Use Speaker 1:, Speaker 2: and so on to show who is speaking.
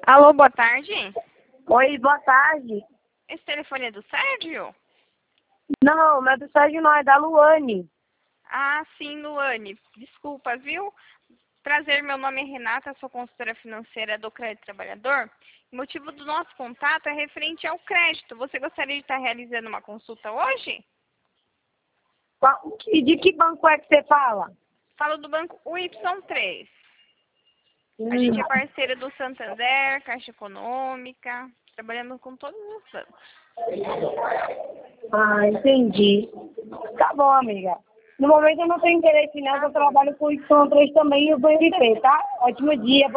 Speaker 1: Alô, boa tarde.
Speaker 2: Oi, boa tarde.
Speaker 1: Esse telefone é do Sérgio?
Speaker 2: Não é do Sérgio não, é da Luane.
Speaker 1: Ah, sim, Luane. Desculpa, viu? Prazer, meu nome é Renata, sou consultora financeira do Crédito Trabalhador. O motivo do nosso contato é referente ao crédito. Você gostaria de estar realizando uma consulta hoje?
Speaker 2: De que banco é que você fala?
Speaker 1: Falo do banco UY3. A gente é parceira do Santander, Caixa Econômica, trabalhando com todos os bancos.
Speaker 2: Ah, entendi. Tá bom, amiga. No momento eu não tenho interesse não, eu trabalho com o Y3 também e o BNP, tá? Ótimo dia.